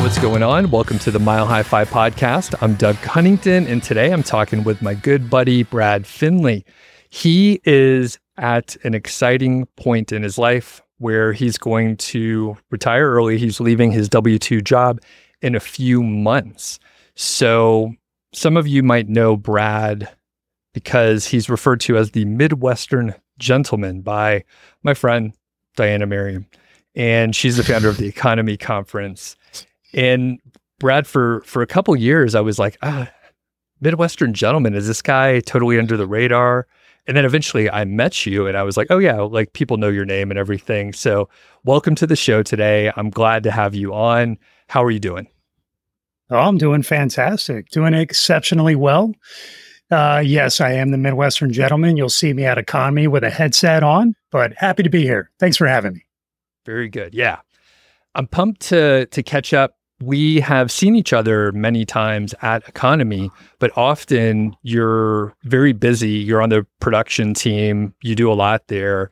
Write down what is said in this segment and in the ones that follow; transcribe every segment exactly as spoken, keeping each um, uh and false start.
what's going on? Welcome to the Mile High Five podcast. I'm Doug Huntington, and today I'm talking with my good buddy, Brad Finley. He is at an exciting point in his life where he's going to retire early. He's leaving his W two job in a few months. So some of you might know Brad because he's referred to as the Midwestern Gentleman by my friend, Diana Merriam. And she's the founder of the Economy Conference. And Brad, for, for a couple years, I was like, ah, Midwestern Gentleman, is this guy totally under the radar? And then eventually I met you and I was like, oh yeah, like people know your name and everything. So welcome to the show today. I'm glad to have you on. How are you doing? Oh, I'm doing fantastic. Doing exceptionally well. Uh, yes, I am the Midwestern Gentleman. You'll see me at Economy with a headset on, but happy to be here. Thanks for having me. Very good. Yeah. I'm pumped to to catch up. We have seen each other many times at Economy, but often you're very busy. You're on the production team. You do a lot there.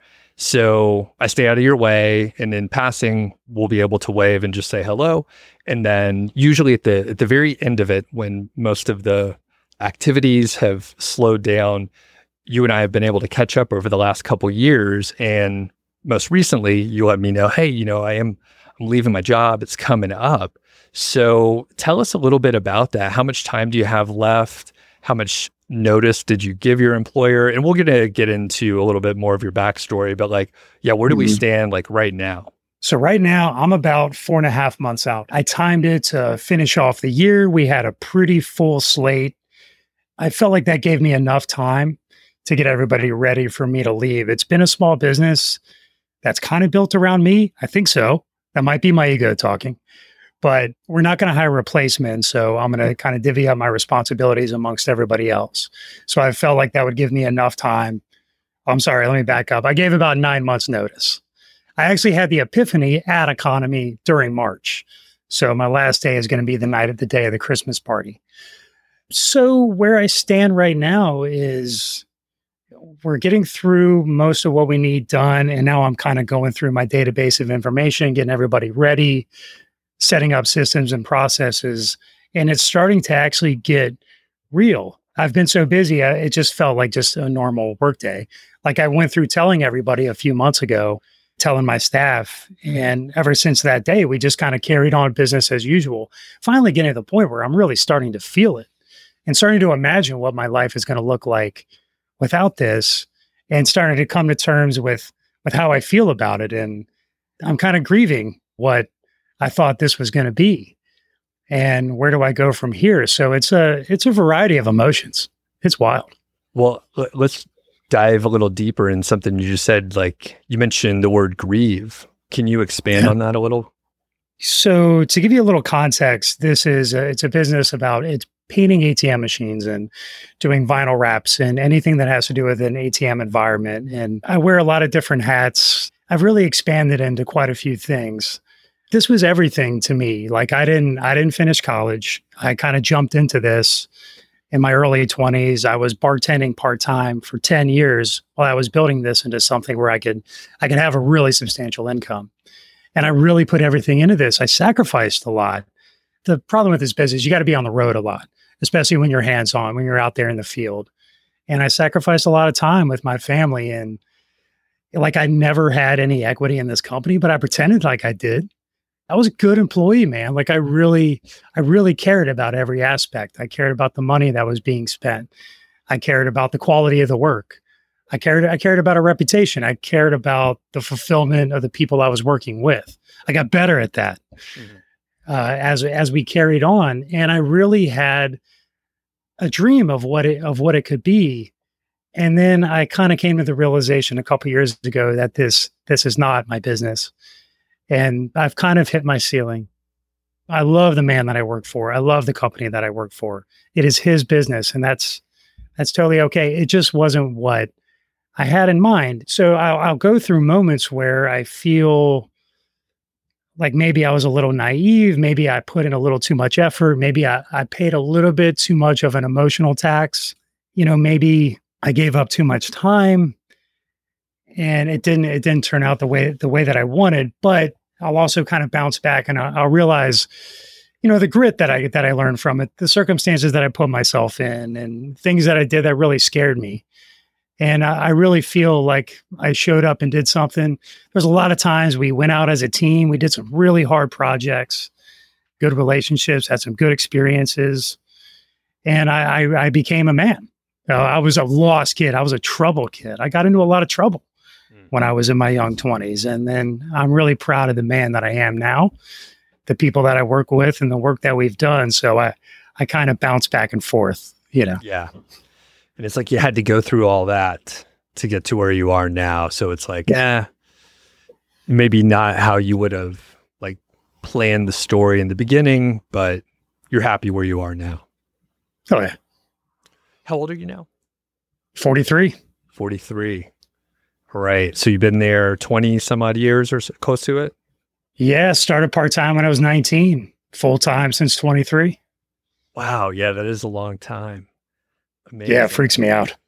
So I stay out of your way, and in passing, we'll be able to wave and just say hello. And then usually at the at the very end of it, when most of the activities have slowed down, you and I have been able to catch up over the last couple years. And most recently, you let me know, hey, you know, I am I'm leaving my job. It's coming up. So tell us a little bit about that. How much time do you have left? How much notice did you give your employer? And we're going to get into a little bit more of your backstory, but like, yeah, where do mm-hmm. we stand like right now? So right now I'm about four and a half months out. I timed it to finish off the year. We had a pretty full slate. I felt like that gave me enough time to get everybody ready for me to leave. It's been a small business that's kind of built around me. I think so. That might be my ego talking, but we're not going to hire replacements. So I'm going to kind of divvy up my responsibilities amongst everybody else. So I felt like that would give me enough time. I'm sorry, let me back up. I gave about nine months notice. I actually had the epiphany at Economy during March. So my last day is going to be the night of the day of the Christmas party. So where I stand right now is we're getting through most of what we need done. And now I'm kind of going through my database of information, getting everybody ready, setting up systems and processes. And it's starting to actually get real. I've been so busy, I, it just felt like just a normal workday. Like I went through telling everybody a few months ago, telling my staff. And ever since that day, we just kind of carried on business as usual, finally getting to the point where I'm really starting to feel it and starting to imagine what my life is going to look like without this, and starting to come to terms with, with how I feel about it. And I'm kind of grieving what I thought this was going to be. And where do I go from here? So it's a, it's a variety of emotions. It's wild. Well, let's dive a little deeper in something you just said. Like you mentioned the word grieve. Can you expand yeah. on that a little? So to give you a little context, this is a, it's a business about it's painting A T M machines and doing vinyl wraps and anything that has to do with an A T M environment. And I wear a lot of different hats. I've really expanded into quite a few things. This was everything to me. Like I didn't, I didn't finish college. I kind of jumped into this in my early twenties. I was bartending part-time for ten years while I was building this into something where I could, I could have a really substantial income. And I really put everything into this. I sacrificed a lot. The problem with this business, you got to be on the road a lot, especially when you're hands-on, when you're out there in the field. And I sacrificed a lot of time with my family. And like I never had any equity in this company, but I pretended like I did. I was a good employee, man. Like I really, I really cared about every aspect. I cared about the money that was being spent. I cared about the quality of the work. I cared, I cared about a reputation. I cared about the fulfillment of the people I was working with. I got better at that. Mm-hmm. Uh, as as we carried on, and I really had a dream of what it of what it could be, and then I kind of came to the realization a couple years ago that this this is not my business, and I've kind of hit my ceiling. I love the man that I work for. I love the company that I work for. It is his business, and that's that's totally okay. It just wasn't what I had in mind. So I'll, I'll go through moments where I feel like maybe I was a little naive. Maybe I put in a little too much effort. Maybe I, I paid a little bit too much of an emotional tax. You know, maybe I gave up too much time and it didn't, it didn't turn out the way, the way that I wanted, but I'll also kind of bounce back and I'll, I'll realize you know, the grit that I that I learned from it, the circumstances that I put myself in, and things that I did that really scared me. And I, I really feel like I showed up and did something. There's a lot of times we went out as a team. We did some really hard projects, good relationships, had some good experiences, and I, I, I became a man. Uh, I was a lost kid. I was a trouble kid. I got into a lot of trouble when I was in my young twenties. And then I'm really proud of the man that I am now, the people that I work with and the work that we've done. So I, I kind of bounce back and forth, you know? Yeah. And it's like you had to go through all that to get to where you are now. So it's like, yeah, eh, maybe not how you would have like planned the story in the beginning, but you're happy where you are now. Oh, yeah. How old are you now? forty-three. forty-three. Right. So you've been there twenty some odd years or so, close to it? Yeah. Started part-time when I was nineteen, full-time since twenty-three. Wow. Yeah. That is a long time. Amazing. Yeah. It freaks me out.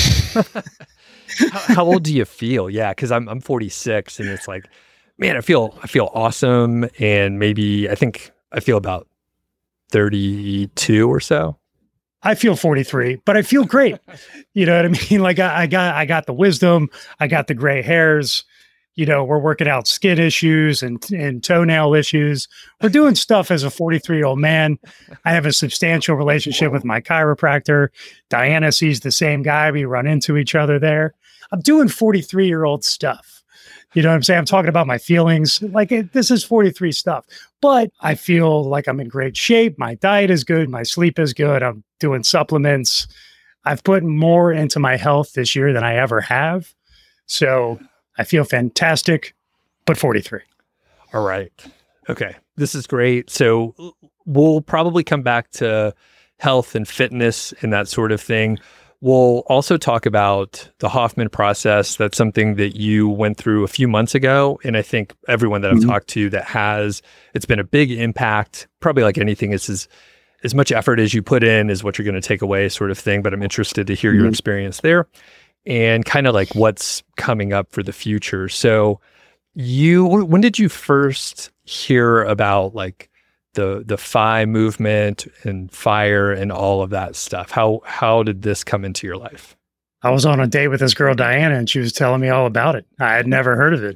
how, how old do you feel? Yeah. Cause I'm, I'm forty-six and it's like, man, I feel, I feel awesome. And maybe I think I feel about thirty-two or so. I feel forty-three, but I feel great. You know what I mean? Like I, I got, I got the wisdom, I got the gray hairs, you know, we're working out skin issues and, and toenail issues. We're doing stuff as a forty-three year old man. I have a substantial relationship with my chiropractor. Diana sees the same guy. We run into each other there. I'm doing forty-three year old stuff. You know what I'm saying? I'm talking about my feelings. Like it, this is forty-three stuff, but I feel like I'm in great shape. My diet is good. My sleep is good. I'm doing supplements. I've put more into my health this year than I ever have. So I feel fantastic, but forty-three. All right. Okay. This is great. So we'll probably come back to health and fitness and that sort of thing. We'll also talk about the Hoffman process. That's something that you went through a few months ago. And I think everyone that I've mm-hmm. talked to that has, it's been a big impact. Probably like anything, it's as, as much effort as you put in is what you're going to take away sort of thing. But I'm interested to hear mm-hmm. your experience there and kind of like what's coming up for the future. So you, when did you first hear about like the the F I movement and FIRE and all of that stuff? How how did this come into your life? I was on a date with this girl, Diana, and she was telling me all about it. I had never heard of it.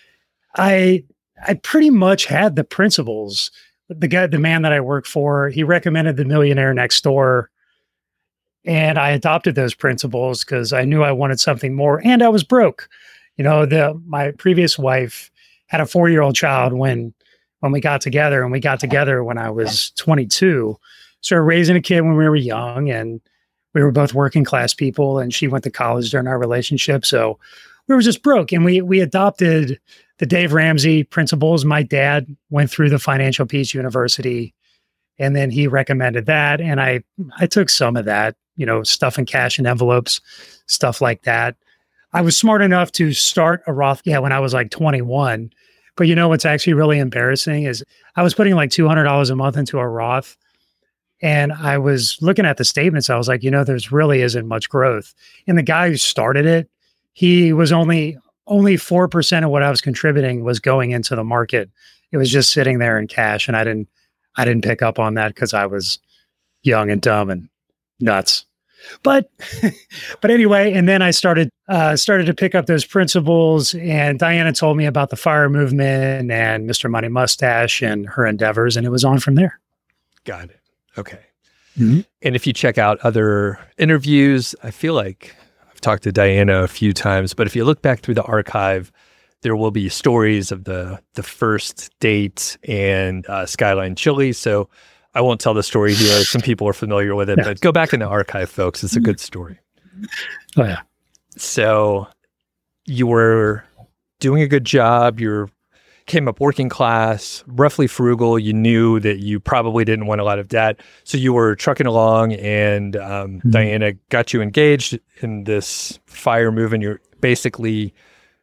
I I pretty much had the principles. The guy, the man that I work for, he recommended The Millionaire Next Door. And I adopted those principles because I knew I wanted something more and I was broke. You know, the my previous wife had a four-year-old child when when we got together, and we got together when I was twenty-two. So we're raising a kid when we were young, and we were both working class people, and she went to college during our relationship. So we were just broke, and we we adopted the Dave Ramsey principles. My dad went through the Financial Peace University, and then he recommended that. And I, I took some of that, you know, stuffing cash in envelopes, stuff like that. I was smart enough to start a Roth, yeah, when I was like twenty-one. But you know what's actually really embarrassing is I was putting like two hundred dollars a month into a Roth, and I was looking at the statements. I was like, you know, there's really isn't much growth. And the guy who started it, he was only only four percent of what I was contributing was going into the market. It was just sitting there in cash, and I didn't I didn't pick up on that because I was young and dumb and nuts. But, but anyway, and then I started, uh, started to pick up those principles, and Diana told me about the FIRE movement and Mister Money Mustache and her endeavors, and it was on from there. Got it. Okay. Mm-hmm. And if you check out other interviews, I feel like I've talked to Diana a few times, but if you look back through the archive, there will be stories of the, the first date and uh, Skyline Chili. So I won't tell the story here. Some people are familiar with it, yeah. But go back in the archive, folks. It's a good story. Oh, yeah. So you were doing a good job. You came up working class, roughly frugal. You knew that you probably didn't want a lot of debt. So you were trucking along, and um, mm-hmm. Diana got you engaged in this FIRE movement. You're basically,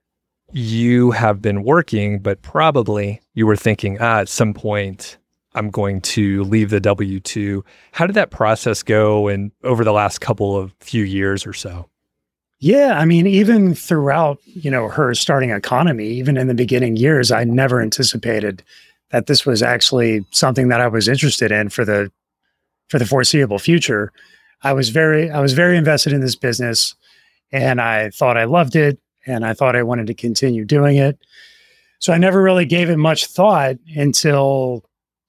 you have been working, but probably you were thinking, ah, at some point, I'm going to leave the W two. How did that process go and over the last couple of few years or so? Yeah, I mean, even throughout, you know, her starting economy, even in the beginning years, I never anticipated that this was actually something that I was interested in for the for the foreseeable future. I was very I was very invested in this business, and I thought I loved it, and I thought I wanted to continue doing it. So I never really gave it much thought until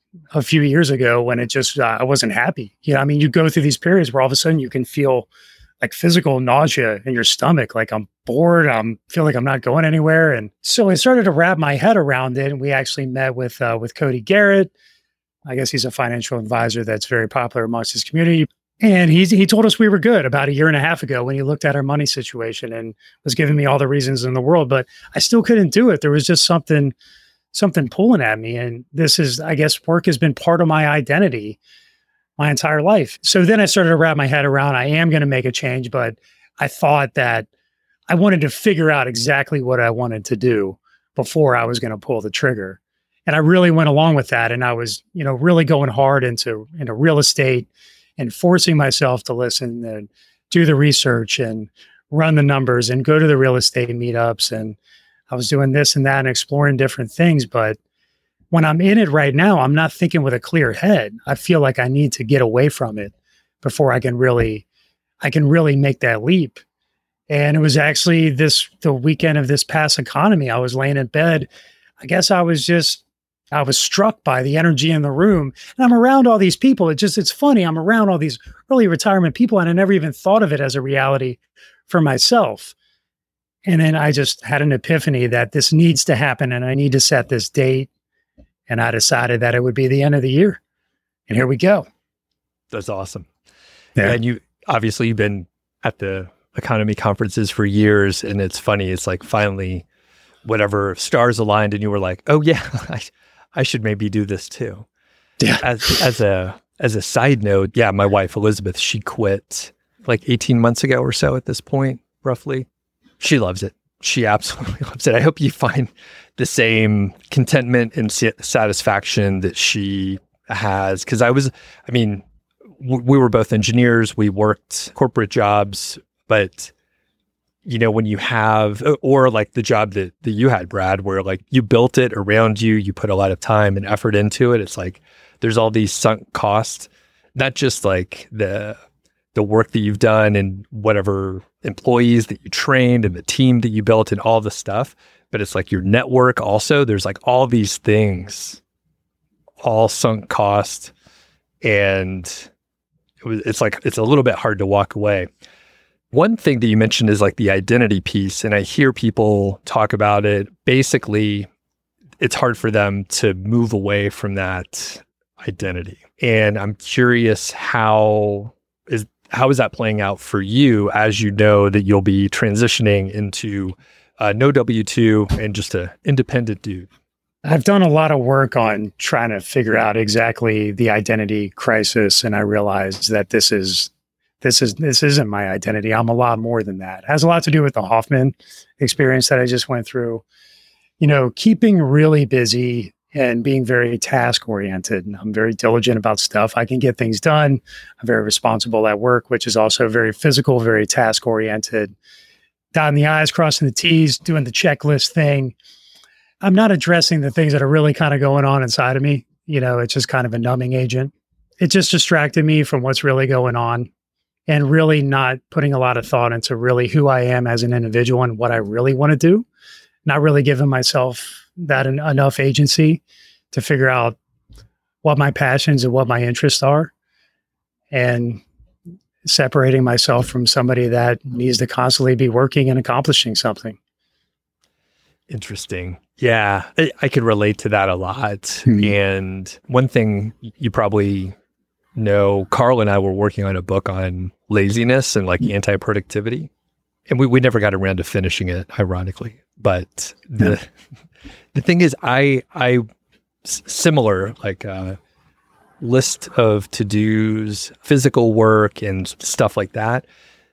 a few years ago when it just uh, I wasn't happy. You know, I mean, you go through these periods where all of a sudden you can feel like physical nausea in your stomach, like I'm bored, I'm feel like I'm not going anywhere. And so I started to wrap my head around it. And we actually met with uh, with Cody Garrett. I guess he's a financial advisor that's very popular amongst his community. And he's, he told us we were good about a year and a half ago when he looked at our money situation and was giving me all the reasons in the world, but I still couldn't do it. There was just something, something pulling at me. And this is, I guess, work has been part of my identity my entire life. So then I started to wrap my head around, I am going to make a change, but I thought that I wanted to figure out exactly what I wanted to do before I was going to pull the trigger. And I really went along with that. And I was, you know, really going hard into, into real estate and forcing myself to listen and do the research and run the numbers and go to the real estate meetups. And I was doing this and that and exploring different things. But when I'm in it right now, I'm not thinking with a clear head. I feel like I need to get away from it before I can really, I can really make that leap. And it was actually this, the weekend of this past economy, I was laying in bed. I guess I was just, I was struck by the energy in the room, and I'm around all these people. It just, it's funny. I'm around all these early retirement people, and I never even thought of it as a reality for myself. And then I just had an epiphany that this needs to happen and I need to set this date. And I decided that it would be the end of the year. And here we go. That's awesome. Yeah. And you, obviously you've been at the economy conferences for years, and it's funny. It's like finally whatever stars aligned and you were like, oh yeah, I, I should maybe do this too. Yeah. As, as a, as a side note, yeah, my wife, Elizabeth, she quit like eighteen months ago or so at this point, roughly. She loves it. She absolutely loves it. I hope you find the same contentment and satisfaction that she has. Cause I was, I mean, w- we were both engineers. We worked corporate jobs, but you know, when you have, or like the job that, that you had, Brad, where like you built it around you, you put a lot of time and effort into it. It's like, there's all these sunk costs, not just like the, the work that you've done and whatever employees that you trained and the team that you built and all the stuff, but it's like your network also. There's like all these things, all sunk cost. And it was, it's like, it's a little bit hard to walk away. One thing that you mentioned is like the identity piece. And I hear people talk about it. Basically, it's hard for them to move away from that identity. And I'm curious, how is how is that playing out for you as you know that you'll be transitioning into uh, no W two and just an independent dude? I've done a lot of work on trying to figure out exactly the identity crisis. And I realized that this is This is this isn't my identity. I'm a lot more than that. It has a lot to do with the Hoffman experience that I just went through. You know, keeping really busy and being very task oriented. I'm very diligent about stuff. I can get things done. I'm very responsible at work, which is also very physical, very task oriented. Dotting the I's, crossing the T's, doing the checklist thing. I'm not addressing the things that are really kind of going on inside of me. You know, it's just kind of a numbing agent. It just distracted me from what's really going on. And really not putting a lot of thought into really who I am as an individual and what I really want to do. Not really giving myself that en- enough agency to figure out what my passions and what my interests are. And separating myself from somebody that needs to constantly be working and accomplishing something. Interesting. Yeah, I, I could relate to that a lot. Mm-hmm. And one thing you probably know, Carl and I were working on a book on laziness and like anti-productivity. And we, we never got around to finishing it, ironically. But the yeah. the thing is, I, I s- similar, like uh, list of to-dos, physical work and stuff like that.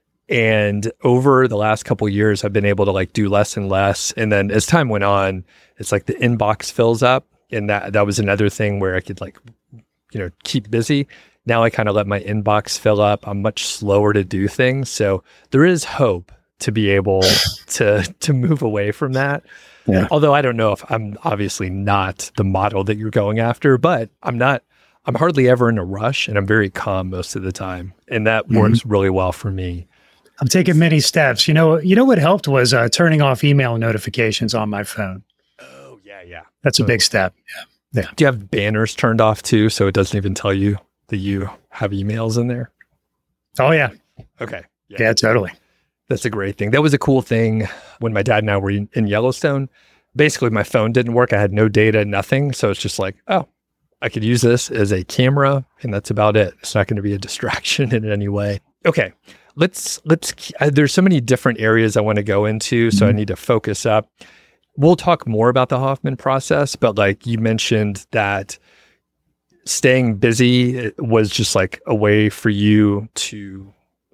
And over the last couple of years, I've been able to like do less and less. And then as time went on, it's like the inbox fills up. And that, that was another thing where I could like, you know, keep busy. Now I kind of let my inbox fill up. I'm much slower to do things. So there is hope to be able to, to move away from that. Yeah. Although I don't know if I'm obviously not the model that you're going after, but I'm not, I'm hardly ever in a rush and I'm very calm most of the time. And that Mm-hmm. works really well for me. I'm taking many steps. You know, you know what helped was uh, turning off email notifications on my phone. Oh, yeah, yeah. That's a Oh. big step. Yeah. Yeah. Do you have banners turned off too? So it doesn't even tell you that you have emails in there? Oh, yeah. Okay. Yeah, yeah, totally. That's a great thing. That was a cool thing when my dad and I were in, in Yellowstone. Basically, my phone didn't work. I had no data, nothing. So it's just like, oh, I could use this as a camera, and that's about it. It's not going to be a distraction in any way. Okay, let's let's. Uh, there's so many different areas I want to go into, so mm-hmm. I need to focus up. We'll talk more about the Hoffman process, but like you mentioned that staying busy was just like a way for you to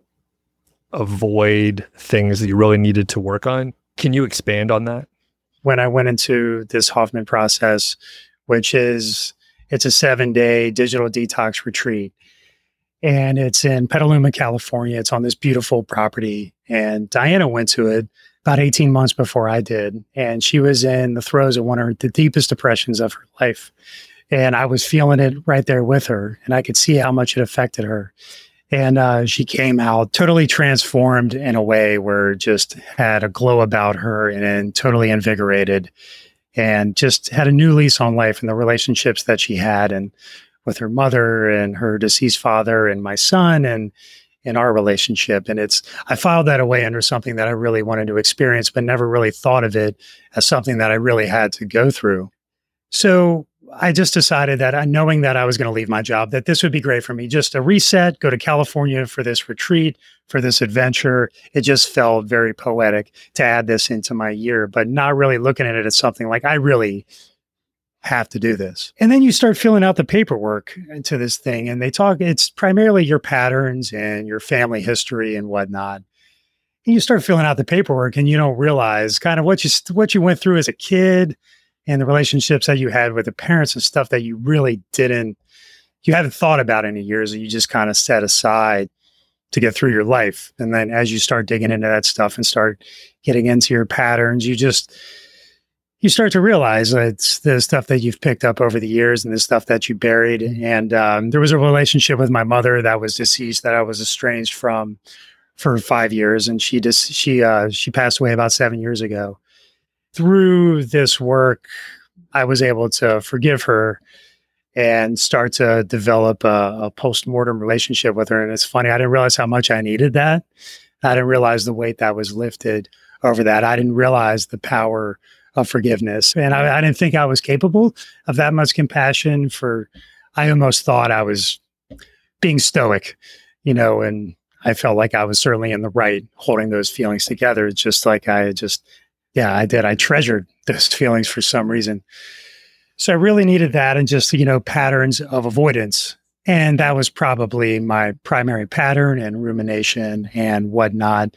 avoid things that you really needed to work on. Can you expand on that? When I went into this Hoffman process, which is, it's a seven day digital detox retreat, and it's in Petaluma, California. It's on this beautiful property. And Diana went to it about eighteen months before I did. And she was in the throes of one of the deepest depressions of her life. And I was feeling it right there with her. And I could see how much it affected her. And uh, she came out totally transformed in a way where just had a glow about her and, and totally invigorated, and just had a new lease on life and the relationships that she had, and with her mother and her deceased father and my son and in our relationship. And it's, I filed that away under something that I really wanted to experience, but never really thought of it as something that I really had to go through. So I just decided that, uh, knowing that I was going to leave my job, that this would be great for me. Just a reset, go to California for this retreat, for this adventure. It just felt very poetic to add this into my year, but not really looking at it as something like I really have to do this. And then you start filling out the paperwork to this thing, and they talk, it's primarily your patterns and your family history and whatnot. And you start filling out the paperwork and you don't realize kind of what you, what you went through as a kid, and the relationships that you had with the parents and stuff that you really didn't, you haven't thought about in years, and you just kind of set aside to get through your life. And then as you start digging into that stuff and start getting into your patterns, you just, you start to realize that it's the stuff that you've picked up over the years and the stuff that you buried. And um, there was a relationship with my mother that was deceased, that I was estranged from for five years. And she just, she, uh, she passed away about seven years ago. Through this work, I was able to forgive her and start to develop a, a post-mortem relationship with her. And it's funny, I didn't realize how much I needed that. I didn't realize the weight that was lifted over that. I didn't realize the power of forgiveness. And I, I didn't think I was capable of that much compassion for, I almost thought I was being stoic, you know, and I felt like I was certainly in the right holding those feelings together. It's just like I just, yeah, I did. I treasured those feelings for some reason. So I really needed that, and just, you know, patterns of avoidance. And that was probably my primary pattern, and rumination and whatnot.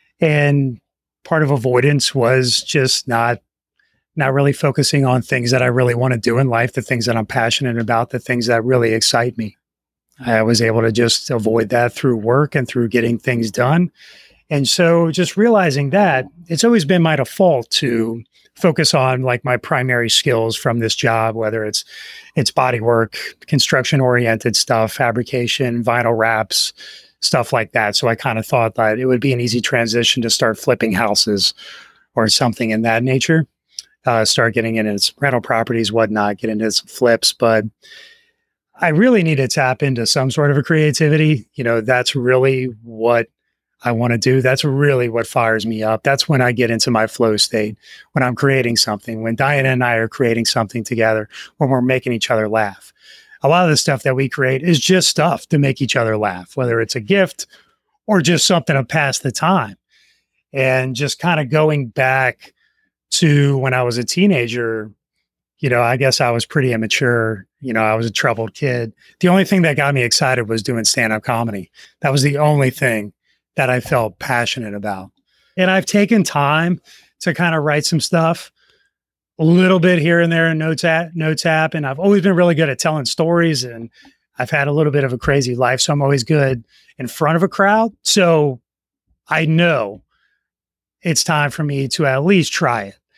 And part of avoidance was just not, not really focusing on things that I really want to do in life, the things that I'm passionate about, the things that really excite me. I was able to just avoid that through work and through getting things done. And so just realizing that, it's always been my default to focus on like my primary skills from this job, whether it's it's body work, construction oriented stuff, fabrication, vinyl wraps, stuff like that. So I kind of thought that it would be an easy transition to start flipping houses or something in that nature, uh, start getting into some rental properties, whatnot, get into some flips. But I really need to tap into some sort of a creativity. You know, that's really what I want to do. That's really what fires me up. That's when I get into my flow state, when I'm creating something, when Diana and I are creating something together, when we're making each other laugh. A lot of the stuff that we create is just stuff to make each other laugh, whether it's a gift or just something to pass the time. And just kind of going back to when I was a teenager, you know, I guess I was pretty immature. You know, I was a troubled kid. The only thing that got me excited was doing stand-up comedy. That was the only thing that I felt passionate about. And I've taken time to kind of write some stuff, a little bit here and there in Notes app, Notes app. And I've always been really good at telling stories, and I've had a little bit of a crazy life. So I'm always good in front of a crowd. So I know it's time for me to at least try it.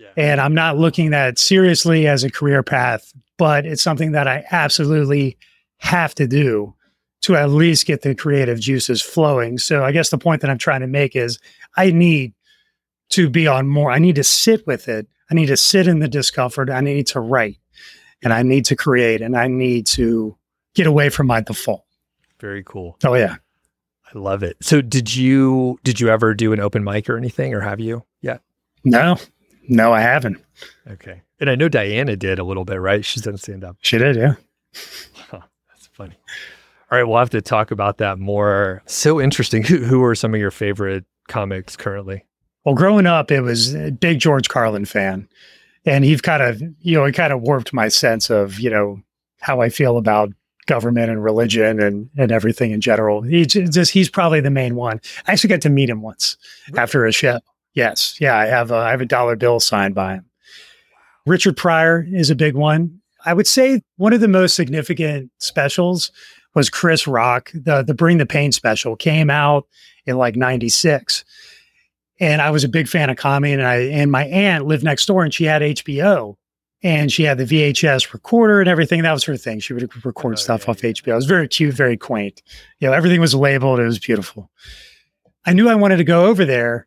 And I'm not looking at seriously as a career path, but it's something that I absolutely have to do to at least get the creative juices flowing. So I guess the point that I'm trying to make is I need to be on more. I need to sit with it. I need to sit in the discomfort. I need to write and I need to create and I need to get away from my default. Very cool. Oh yeah. I love it. So did you, did you ever do an open mic or anything, or have you? Yeah. No, no, I haven't. Okay. And I know Diana did a little bit, right? She's done stand up. She did. Yeah. Huh, that's funny. All right. We'll have to talk about that more. So interesting. Who, who are some of your favorite comics currently? Well, growing up, it was a big George Carlin fan. And he's kind of, you know, he kind of warped my sense of, you know, how I feel about government and religion and, and everything in general. He just, he's probably the main one. I actually got to meet him once after a show. Yes. Yeah. I have a, I have a dollar bill signed by him. Richard Pryor is a big one. I would say one of the most significant specials was Chris Rock. The, the Bring the Pain special came out in like ninety-six. And I was a big fan of comedy, and I and my aunt lived next door, and she had H B O, and she had the V H S recorder and everything. That was her thing. She would record oh, stuff yeah, off yeah. H B O. It was very cute, very quaint. You know, everything was labeled. It was beautiful. I knew I wanted to go over there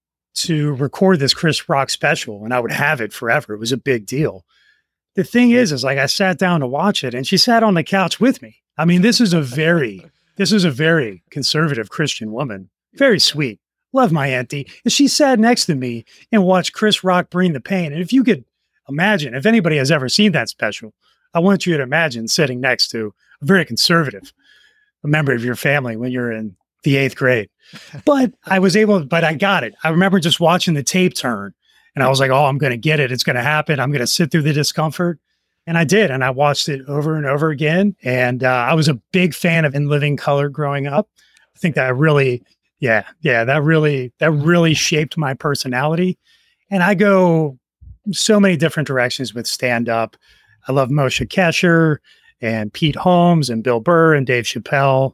to record this Chris Rock special, and I would have it forever. It was a big deal. The thing is, is like I sat down to watch it, and she sat on the couch with me. I mean, this is a very, this is a very conservative Christian woman. Very sweet. Love my auntie. And she sat next to me and watched Chris Rock Bring the Pain. And if you could imagine, if anybody has ever seen that special, I want you to imagine sitting next to a very conservative a member of your family when you're in the eighth grade. But I was able, but I got it. I remember just watching the tape turn and I was like, oh, I'm going to get it. It's going to happen. I'm going to sit through the discomfort. And I did. And I watched it over and over again. And uh, I was a big fan of In Living Color growing up. I think that really... Yeah, yeah, that really that really shaped my personality. And I go so many different directions with stand-up. I love Moshe Kasher and Pete Holmes and Bill Burr and Dave Chappelle.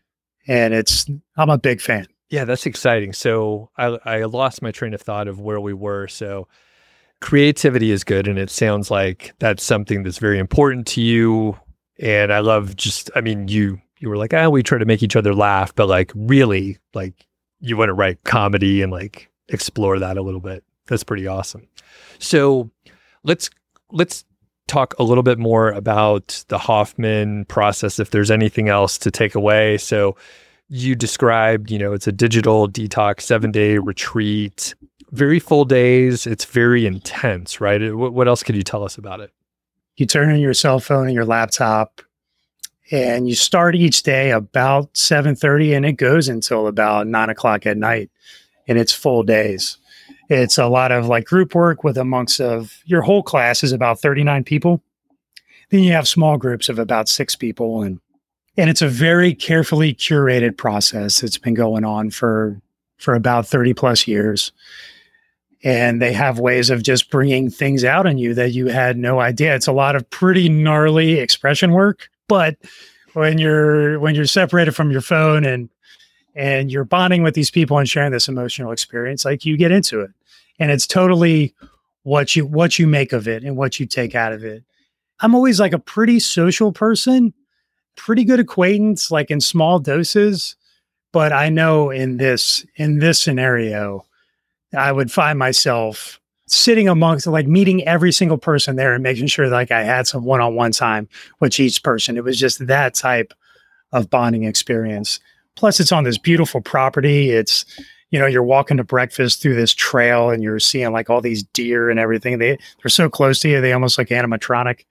And it's I'm a big fan. Yeah, that's exciting. So I I lost my train of thought of where we were. So creativity is good. And it sounds like that's something that's very important to you. And I love just, I mean, you You were like, ah, we try to make each other laugh, but like really, like you want to write comedy and like explore that a little bit. That's pretty awesome. So let's let's talk a little bit more about the Hoffman process, if there's anything else to take away. So you described, you know, it's a digital detox, seven day retreat, very full days. It's very intense, right? What, what else could you tell us about it? You turn on your cell phone and your laptop, and you start each day about seven thirty and it goes until about nine o'clock at night. And it's full days. It's a lot of like group work with amongst of your whole class is about thirty-nine people. Then you have small groups of about six people. And, and it's a very carefully curated process. It's been going on for, for about thirty plus years. And they have ways of just bringing things out in you that you had no idea. It's a lot of pretty gnarly expression work. But when you're when you're separated from your phone and and you're bonding with these people and sharing this emotional experience, like you get into it, and it's totally what you what you make of it and what you take out of it. I'm always like a pretty social person, pretty good acquaintance, like in small doses. But I know in this in this scenario, I would find myself sitting amongst, like meeting every single person there and making sure like I had some one-on-one time with each person. It was just that type of bonding experience. Plus it's on this beautiful property. It's, you know, you're walking to breakfast through this trail and you're seeing like all these deer and everything. They, they're so close to you. They almost like animatronic.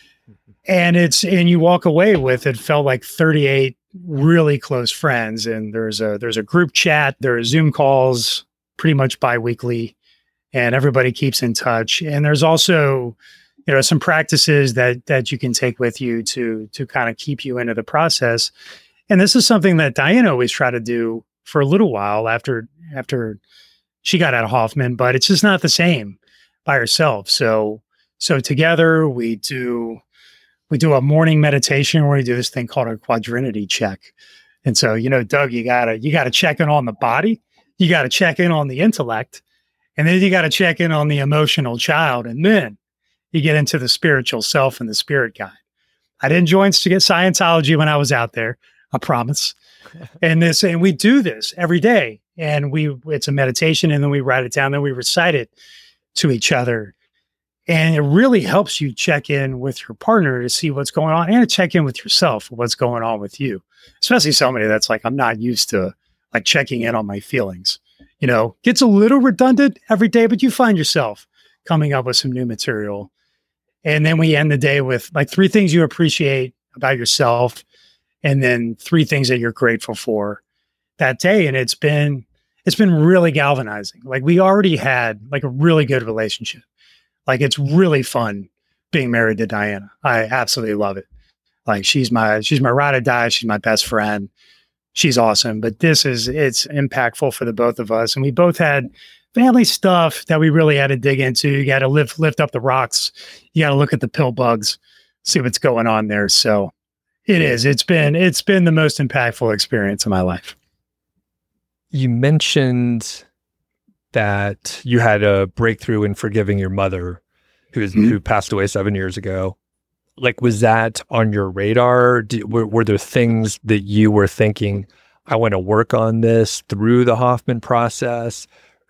And it's, and you walk away with, it felt like thirty-eight really close friends. And there's a, there's a group chat, there are Zoom calls pretty much bi-weekly. And everybody keeps in touch. And there's also, you know, some practices that that you can take with you to to kind of keep you into the process. And this is something that Diana always tried to do for a little while after after she got out of Hoffman, but it's just not the same by herself. So so together we do we do a morning meditation where we do this thing called a quadrinity check. And so, you know, Doug, you gotta you gotta check in on the body, you gotta check in on the intellect. And then you got to check in on the emotional child. And then you get into the spiritual self and the spirit guide. I didn't join Scientology when I was out there, I promise. And this, and we do this every day. And we, it's a meditation, and then we write it down, then we recite it to each other. And it really helps you check in with your partner to see what's going on, and to check in with yourself, what's going on with you, especially somebody that's like, I'm not used to like checking in on my feelings. You know, gets a little redundant every day, but you find yourself coming up with some new material. And then we end the day with like three things you appreciate about yourself, and then three things that you're grateful for that day. And it's been, it's been really galvanizing. Like we already had like a really good relationship. Like it's really fun being married to Diana. I absolutely love it. Like she's my, she's my ride or die. She's my best friend. She's awesome. But this is, it's impactful for the both of us. And we both had family stuff that we really had to dig into. You got to lift, lift up the rocks. You got to look at the pill bugs, see what's going on there. So it is, it's been, it's been the most impactful experience of my life. You mentioned that you had a breakthrough in forgiving your mother who's, mm-hmm. who passed away seven years ago. Like, was that on your radar? Did, were, were there things that you were thinking, I want to work on this through the Hoffman process?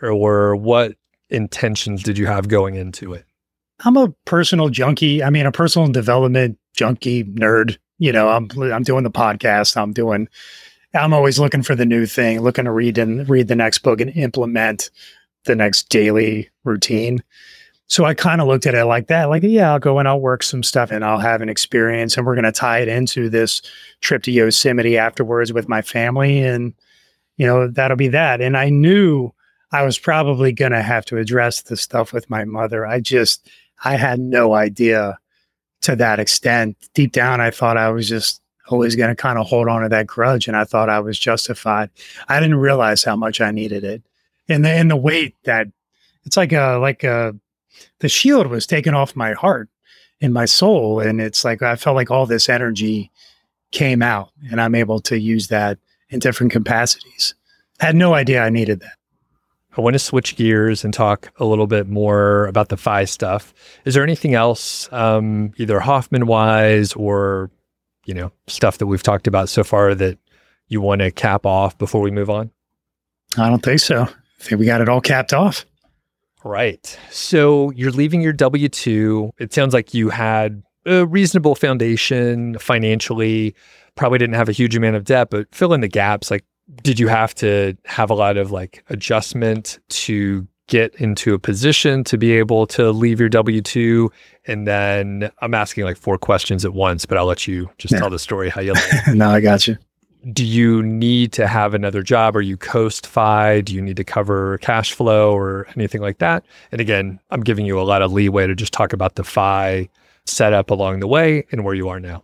Or what intentions did you have going into it? I'm a personal junkie. I mean, a personal development junkie nerd. You know, I'm I'm doing the podcast. I'm doing. I'm always looking for the new thing, looking to read and read the next book and implement the next daily routine. So I kind of looked at it like that. Like, yeah, I'll go and I'll work some stuff and I'll have an experience, and we're going to tie it into this trip to Yosemite afterwards with my family, and you know, that'll be that. And I knew I was probably going to have to address the stuff with my mother. I just, I had no idea to that extent. Deep down, I thought I was just always going to kind of hold on to that grudge, and I thought I was justified. I didn't realize how much I needed it. And the, and the weight that, it's like a, like a, the shield was taken off my heart and my soul. And it's like, I felt like all this energy came out, and I'm able to use that in different capacities. I had no idea I needed that. I want to switch gears and talk a little bit more about the Phi stuff. Is there anything else, um, either Hoffman-wise or, you know, stuff that we've talked about so far that you want to cap off before we move on? I don't think so. I think we got it all capped off. Right. So you're leaving your W two. It sounds like you had a reasonable foundation financially, probably didn't have a huge amount of debt, but fill in the gaps. Like, did you have to have a lot of like adjustment to get into a position to be able to leave your W two? And then I'm asking like four questions at once, but I'll let you just yeah. tell the story how you like. No, I got you. Do you need to have another job? Are you coast-fi? Do you need to cover cash flow or anything like that? And again, I'm giving you a lot of leeway to just talk about the Phi setup along the way and where you are now.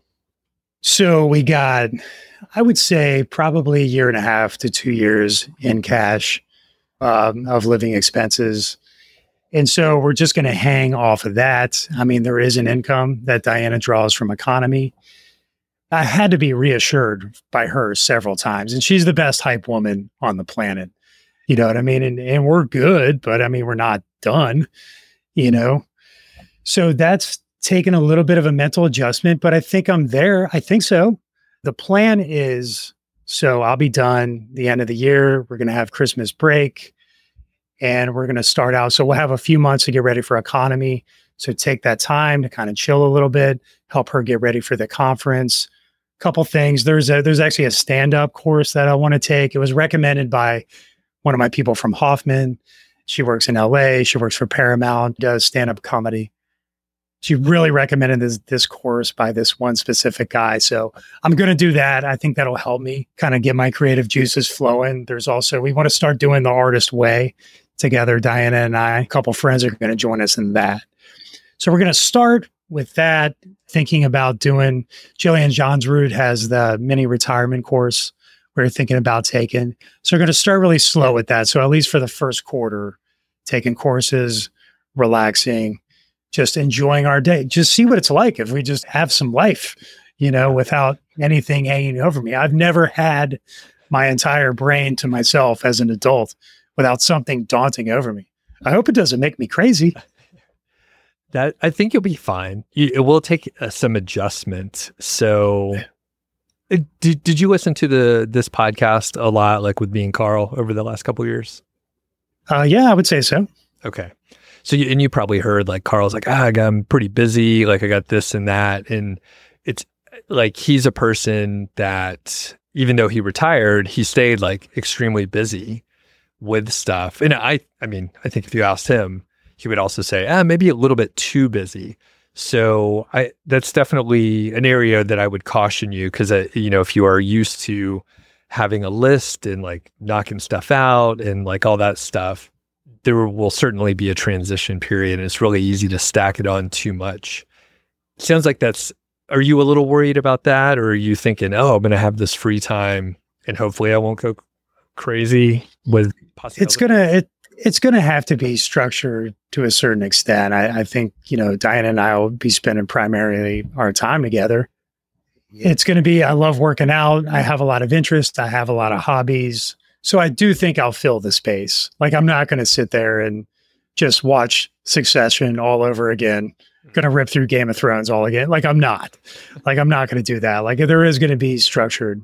So we got, I would say probably a year and a half to two years in cash um, of living expenses. And so we're just going to hang off of that. I mean, there is an income that Diana draws from economy. I had to be reassured by her several times, and she's the best hype woman on the planet. You know what I mean? And, and we're good, but I mean, we're not done, you know? So that's taken a little bit of a mental adjustment, but I think I'm there. I think so. The plan is, so I'll be done the end of the year. We're going to have Christmas break, and we're going to start out. So we'll have a few months to get ready for economy. So take that time to kind of chill a little bit, help her get ready for the conference. Couple things. There's a, there's actually a stand-up course that I want to take. It was recommended by one of my people from Hoffman. She works in L A. She works for Paramount, does stand-up comedy. She really recommended this, this course by this one specific guy. So I'm going to do that. I think that'll help me kind of get my creative juices flowing. There's also, we want to start doing the Artist Way together. Diana and I, a couple friends are going to join us in that. So we're going to start with that, thinking about doing, Jillian Johnsrud has the mini retirement course we're thinking about taking. So we're going to start really slow with that. So at least for the first quarter, taking courses, relaxing, just enjoying our day, just see what it's like if we just have some life, you know, without anything hanging over me. I've never had my entire brain to myself as an adult without something daunting over me. I hope it doesn't make me crazy. That I think you'll be fine. You, it will take uh, some adjustment. So, uh, did did you listen to the this podcast a lot, like with me and Carl, over the last couple of years? Uh, yeah, I would say so. Okay. So, you, and you probably heard like Carl's like, ah, I'm pretty busy. Like I got this and that. And it's like, he's a person that even though he retired, he stayed like extremely busy with stuff. And I, I mean, I think if you asked him, he would also say, ah, maybe a little bit too busy. So I, that's definitely an area that I would caution you. Cause uh, you know, if you are used to having a list and like knocking stuff out and like all that stuff, there will certainly be a transition period, and it's really easy to stack it on too much. Sounds like that's, are you a little worried about that? Or are you thinking, oh, I'm going to have this free time and hopefully I won't go crazy with possibility? It's going to, it, it's going to have to be structured to a certain extent. I, I think, you know, Diana and I will be spending primarily our time together. It's going to be, I love working out. I have a lot of interest. I have a lot of hobbies. So I do think I'll fill the space. Like I'm not going to sit there and just watch Succession all over again. Going to rip through Game of Thrones all again. Like I'm not. Like I'm not going to do that. Like there is going to be structured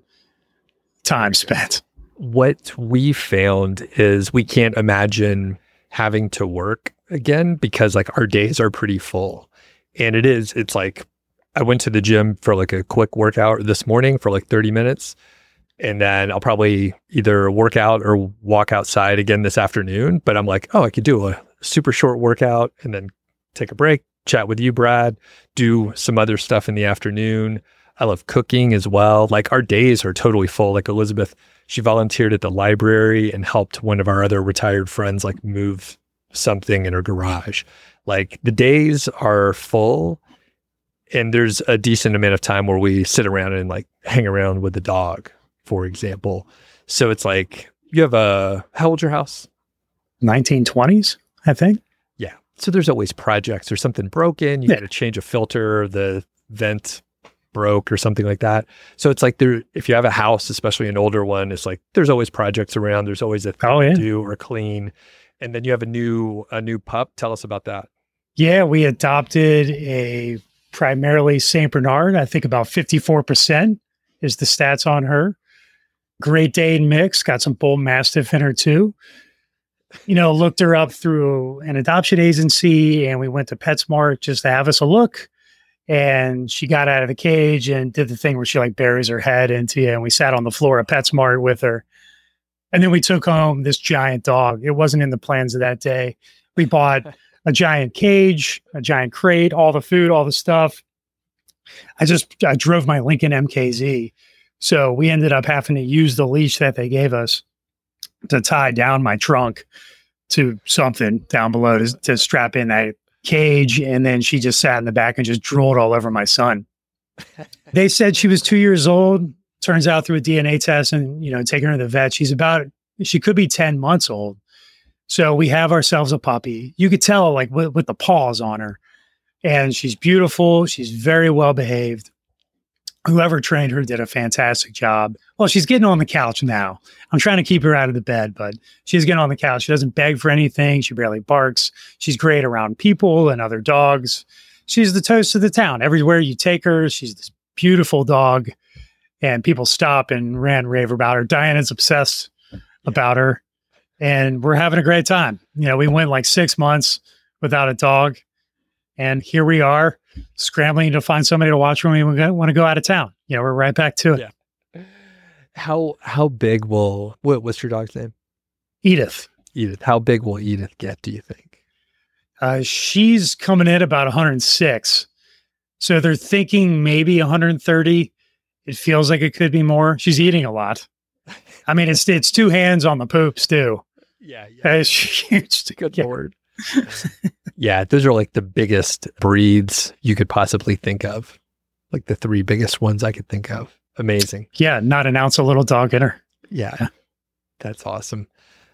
time spent. What we found is we can't imagine having to work again because like our days are pretty full. And it is, it's like I went to the gym for like a quick workout this morning for like thirty minutes. And then I'll probably either work out or walk outside again this afternoon. But I'm like, oh, I could do a super short workout and then take a break, chat with you, Brad, do some other stuff in the afternoon. I love cooking as well. Like our days are totally full. Like Elizabeth, she volunteered at the library and helped one of our other retired friends like move something in her garage. Like the days are full. And there's a decent amount of time where we sit around and like hang around with the dog, for example. So it's like, you have a, how old's your house? nineteen twenties, I think. Yeah. So there's always projects or something broken. You Yeah. got to change a filter, the vent broke or something like that. So it's like there, if you have a house, especially an older one, it's like, there's always projects around. There's always a thing Oh, yeah. to do or clean. And then you have a new, a new pup. Tell us about that. Yeah, we adopted a primarily Saint Bernard. I think about fifty-four percent is the stats on her. Great Dane mix, got some Bull Mastiff in her too. You know, looked her up through an adoption agency and we went to PetSmart just to have us a look. And she got out of the cage and did the thing where she like buries her head into you. And we sat on the floor at PetSmart with her. And then we took home this giant dog. It wasn't in the plans of that day. We bought a giant cage, a giant crate, all the food, all the stuff. I just, I drove my Lincoln M K Z. So we ended up having to use the leash that they gave us to tie down my trunk to something down below to, to strap in that cage. And then she just sat in the back and just drooled all over my son. They said she was two years old. Turns out through a D N A test and, you know, taking her to the vet, she's about, she could be ten months old. So we have ourselves a puppy. You could tell like with, with the paws on her, and she's beautiful. She's very well behaved. Whoever trained her did a fantastic job. Well, she's getting on the couch now. I'm trying to keep her out of the bed, but she's getting on the couch. She doesn't beg for anything. She barely barks. She's great around people and other dogs. She's the toast of the town. Everywhere you take her, she's this beautiful dog, and people stop and rant and rave about her. Diana's obsessed yeah. about her, and we're having a great time. You know, we went like six months without a dog, and here we are, scrambling to find somebody to watch when we want to go out of town. You know, we're right back to it. Yeah. How how big will what, what's your dog's name? Edith. Edith. How big will Edith get, do you think? Uh, she's coming in about one hundred six. So they're thinking maybe one hundred thirty. It feels like it could be more. She's eating a lot. I mean, it's it's two hands on the poops too. Yeah, yeah. It's huge. Good yeah. Lord. Yeah, those are like the biggest breeds you could possibly think of. Like the three biggest ones I could think of. Amazing. Yeah, not an ounce of little dog in her. Yeah, yeah. That's awesome.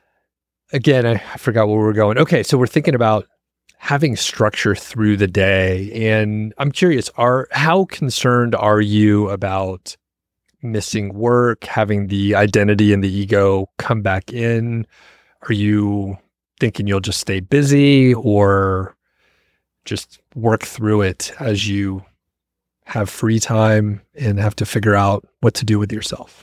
Again, I, I forgot where we were going. Okay, so we're thinking about having structure through the day. And I'm curious, are how concerned are you about missing work, having the identity and the ego come back in? Are you thinking you'll just stay busy or just work through it as you have free time and have to figure out what to do with yourself?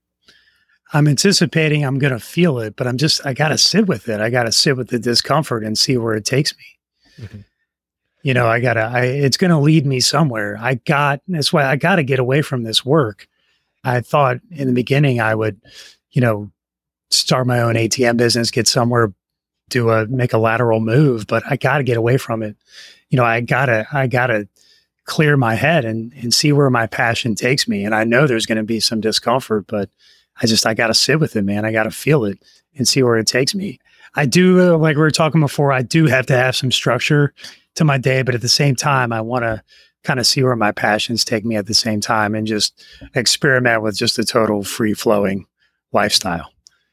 I'm anticipating I'm going to feel it, but I'm just, I got to sit with it. I got to sit with the discomfort and see where it takes me. Mm-hmm. You know, I got to, I, it's going to lead me somewhere. I got, that's why I got to get away from this work. I thought in the beginning I would, you know, start my own A T M business, get somewhere, do a, make a lateral move, but I got to get away from it. You know, I gotta, I gotta clear my head and, and see where my passion takes me. And I know there's going to be some discomfort, but I just, I got to sit with it, man. I got to feel it and see where it takes me. I do, uh, like we were talking before, I do have to have some structure to my day, but at the same time, I want to kind of see where my passions take me at the same time and just experiment with just a total free flowing lifestyle.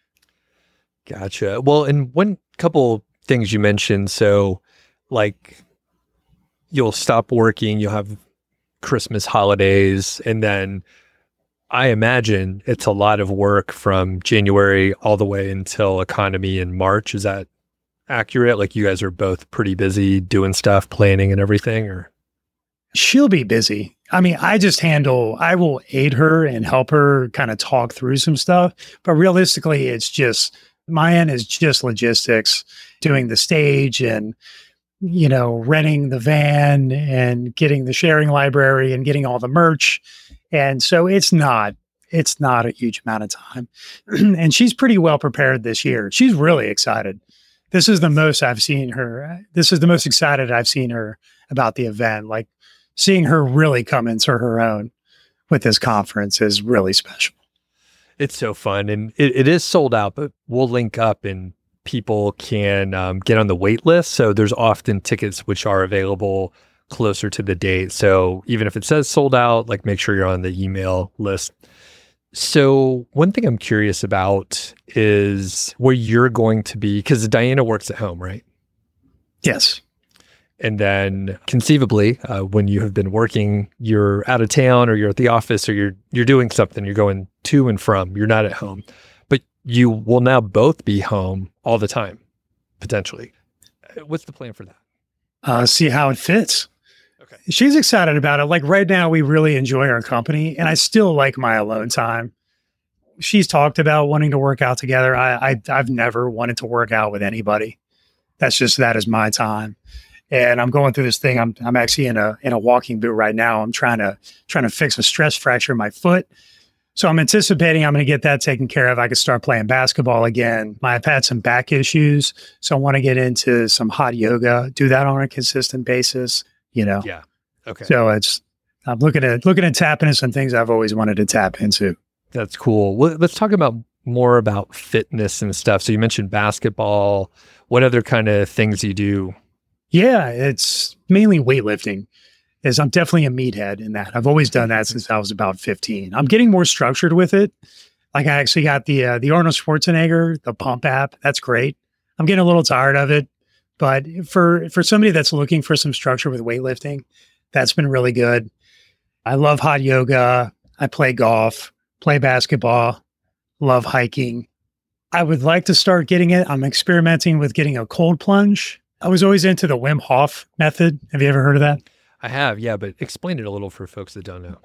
Gotcha. Well, and one couple things you mentioned. So like you'll stop working, you'll have Christmas holidays, and then I imagine it's a lot of work from January all the way until economy in March. Is that accurate? Like you guys are both pretty busy doing stuff, planning and everything, or? She'll be busy. I mean, I just handle, I will aid her and help her kind of talk through some stuff. But realistically, it's just, my end is just logistics, doing the stage and, you know, renting the van and getting the sharing library and getting all the merch. And so it's not, it's not a huge amount of time. And she's pretty well prepared this year. She's really excited. This is the most I've seen her. This is the most excited I've seen her about the event. Like seeing her really come into her own with this conference is really special. It's so fun. And it, it is sold out, but we'll link up and people can um, get on the wait list. So there's often tickets which are available closer to the date. So even if it says sold out, like make sure you're on the email list. So one thing I'm curious about is where you're going to be, because Diana works at home, right? Yes. And then conceivably, uh, when you have been working, you're out of town or you're at the office or you're you're doing something, you're going to and from, you're not at home. But you will now both be home all the time, potentially. What's the plan for that? Uh, see how it fits. Okay. She's excited about it. Like right now, we really enjoy our company and I still like my alone time. She's talked about wanting to work out together. I, I I've never wanted to work out with anybody. That's just, that is my time. And I'm going through this thing. I'm I'm actually in a in a walking boot right now. I'm trying to trying to fix a stress fracture in my foot. So I'm anticipating I'm going to get that taken care of. I could start playing basketball again. I've had some back issues, so I want to get into some hot yoga. Do that on a consistent basis. You know. Yeah. Okay. So it's I'm looking at looking at tapping into some things I've always wanted to tap into. That's cool. Well, let's talk about more about fitness and stuff. So you mentioned basketball. What other kind of things you do? Yeah, it's mainly weightlifting. Is I'm definitely a meathead in that. I've always done that since I was about fifteen. I'm getting more structured with it. Like I actually got the uh, the Arnold Schwarzenegger, the Pump app. That's great. I'm getting a little tired of it, but for for somebody that's looking for some structure with weightlifting, that's been really good. I love hot yoga. I play golf, play basketball, love hiking. I would like to start getting it. I'm experimenting with getting a cold plunge. I was always into the Wim Hof method. Have you ever heard of that? I have, yeah, but explain it a little for folks that don't know.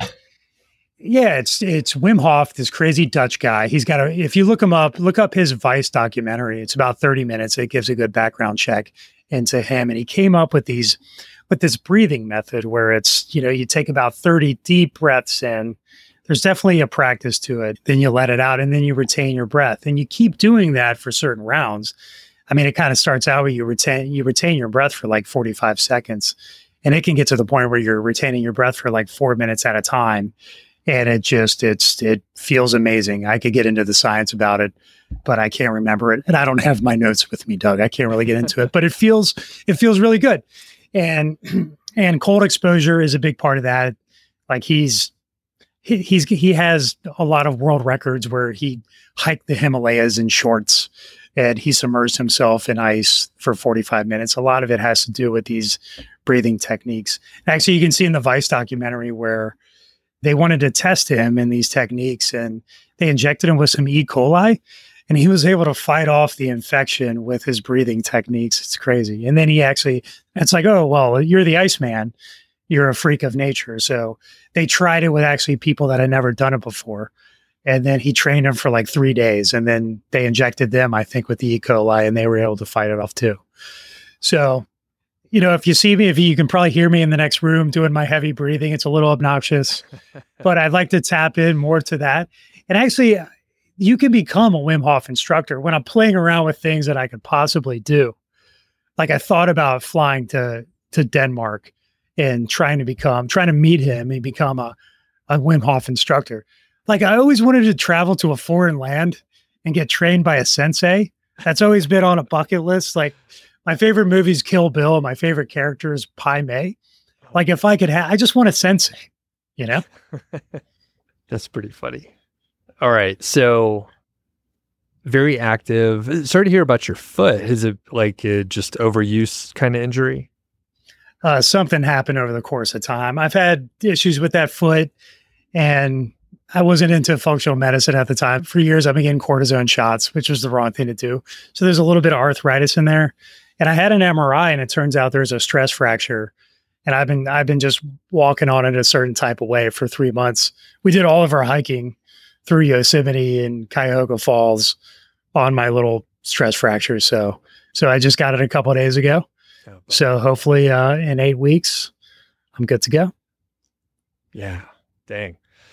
Yeah, it's it's Wim Hof, this crazy Dutch guy. He's got a, if you look him up, look up his Vice documentary. It's about thirty minutes. It gives a good background check into him. And he came up with these, with this breathing method where it's, you know, you take about thirty deep breaths in. There's definitely a practice to it. Then you let it out and then you retain your breath. And you keep doing that for certain rounds. I mean, it kind of starts out where you retain, you retain your breath for like forty-five seconds. And it can get to the point where you're retaining your breath for like four minutes at a time. And it just, it's, it feels amazing. I could get into the science about it, but I can't remember it. And I don't have my notes with me, Doug. I can't really get into it, but it feels, it feels really good. And, and cold exposure is a big part of that. Like he's, he, he's, he has a lot of world records where he hiked the Himalayas in shorts and he submerged himself in ice for forty-five minutes. A lot of it has to do with these breathing techniques. Actually, you can see in the Vice documentary where they wanted to test him in these techniques and they injected him with some E. coli And he was able to fight off the infection with his breathing techniques. It's crazy. And then he actually, it's like, oh, well, you're the Iceman. You're a freak of nature. So they tried it with actually people that had never done it before. And then he trained them for like three days. And then they injected them, I think, with the E. coli, and they were able to fight it off too. So, you know, if you see me, if you, you can probably hear me in the next room doing my heavy breathing, it's a little obnoxious, but I'd like to tap in more to that. And actually, you can become a Wim Hof instructor when I'm playing around with things that I could possibly do. Like I thought about flying to, to Denmark and trying to become, trying to meet him and become a, a Wim Hof instructor. Like I always wanted to travel to a foreign land and get trained by a sensei. That's always been on a bucket list. Like my favorite movie is Kill Bill. My favorite character is Pai Mei. Like if I could have, I just want a sensei, you know? That's pretty funny. All right. So very active. Sorry to hear about your foot. Is it like a just overuse kind of injury? Uh, something happened over the course of time. I've had issues with that foot, and I wasn't into functional medicine at the time. For years, I've been getting cortisone shots, which was the wrong thing to do. So there's a little bit of arthritis in there. And I had an M R I, and it turns out there's a stress fracture. And I've been I've been just walking on it a certain type of way for three months. We did all of our hiking through Yosemite and Cuyahoga Falls on my little stress fracture. So so I just got it a couple of days ago. Oh, so hopefully uh, in eight weeks, I'm good to go. Yeah, dang.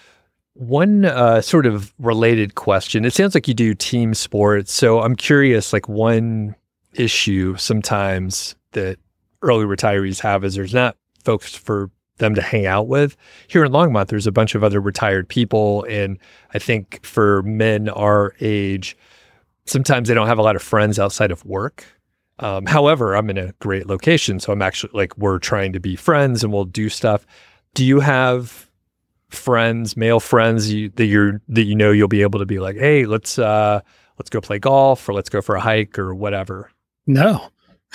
One uh, sort of related question. It sounds like you do team sports. So I'm curious, like one issue sometimes that early retirees have is there's not folks for them to hang out with. Here in Longmont, there's a bunch of other retired people. And I think for men our age, sometimes they don't have a lot of friends outside of work. Um, however, I'm in a great location. So I'm actually like, we're trying to be friends and we'll do stuff. Do you have friends, male friends you, that you're, that you know, you'll be able to be like, hey, let's, uh, let's go play golf or let's go for a hike or whatever? No.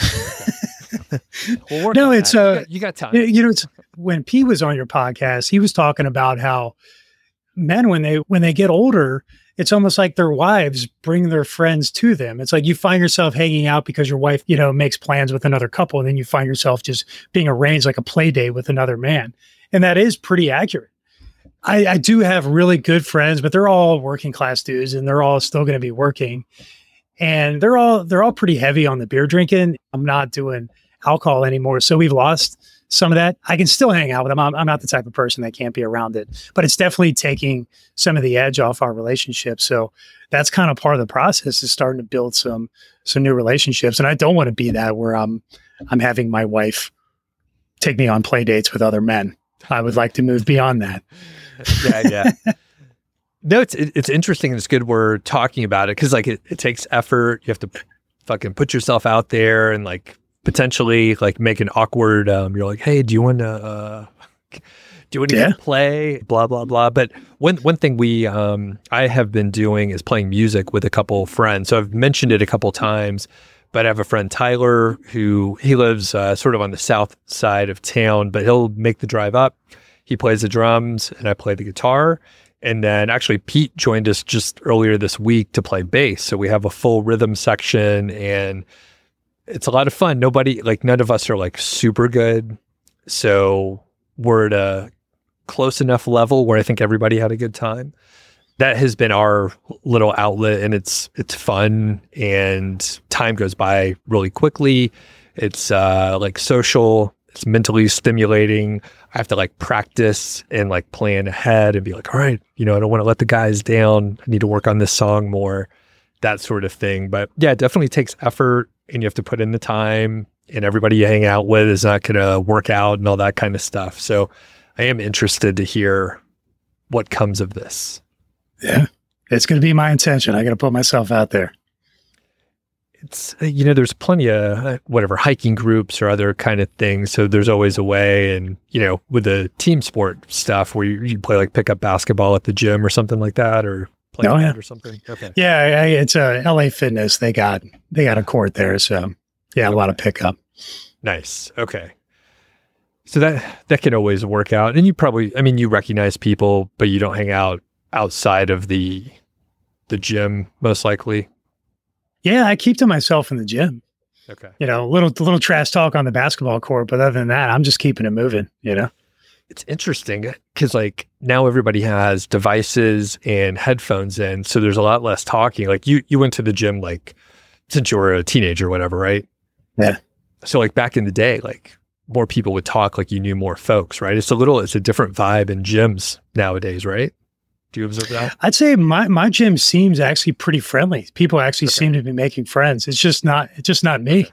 We'll no, it's, uh, you got, you got time. You know, it's when P was on your podcast, he was talking about how men, when they, when they get older, it's almost like their wives bring their friends to them. It's like you find yourself hanging out because your wife, you know, makes plans with another couple. And then you find yourself just being arranged like a play date with another man. And that is pretty accurate. I, I do have really good friends, but they're all working class dudes and they're all still going to be working. And they're all, they're all pretty heavy on the beer drinking. I'm not doing alcohol anymore. So we've lost some of that. I can still hang out with them. I'm, I'm not the type of person that can't be around it, but it's definitely taking some of the edge off our relationship. So that's kind of part of the process, is starting to build some, some new relationships. And I don't want to be that where I'm, I'm having my wife take me on play dates with other men. I would like to move beyond that. yeah. Yeah. No, it's, it, it's interesting. And it's good we're talking about it. Cause like it, it takes effort. You have to fucking put yourself out there and like, potentially like make an awkward, um, you're like, hey, do you want to, uh, do you want to yeah. play? Blah, blah, blah. But one, one thing we, um, I have been doing is playing music with a couple friends. So I've mentioned it a couple times, but I have a friend, Tyler, who he lives uh, sort of on the south side of town, but he'll make the drive up. He plays the drums and I play the guitar. And then actually Pete joined us just earlier this week to play bass. So we have a full rhythm section and it's a lot of fun. Nobody, like none of us are like super good. So we're at a close enough level where I think everybody had a good time. That has been our little outlet, and it's, it's fun and time goes by really quickly. It's uh, like social, it's mentally stimulating. I have to like practice and like plan ahead and be like, all right, you know, I don't want to let the guys down. I need to work on this song more, that sort of thing. But yeah, it definitely takes effort. And you have to put in the time, and everybody you hang out with is not going to work out and all that kind of stuff. So I am interested to hear what comes of this. Yeah, it's going to be my intention. I got to put myself out there. It's, you know, there's plenty of uh, whatever hiking groups or other kind of things. So there's always a way. And, you know, with the team sport stuff where you, you play like pickup basketball at the gym or something like that, or play oh, yeah. or something. Okay. Yeah, I, it's a L A Fitness. They got they got a court there, so yeah, okay. A lot of pickup. Nice. Okay. So that that can always work out, and you probably, I mean, you recognize people, but you don't hang out outside of the the gym, most likely. Yeah, I keep to myself in the gym. Okay. You know, little little trash talk on the basketball court, but other than that, I'm just keeping it moving, you know? It's interesting because like now everybody has devices and headphones in, so there's a lot less talking. Like you, you went to the gym like since you were a teenager or whatever, right? Yeah. So like back in the day, like more people would talk, like you knew more folks, right? It's a little, it's a different vibe in gyms nowadays, right? Do you observe that? I'd say my, my gym seems actually pretty friendly. People actually Okay. seem to be making friends. It's just not, it's just not me.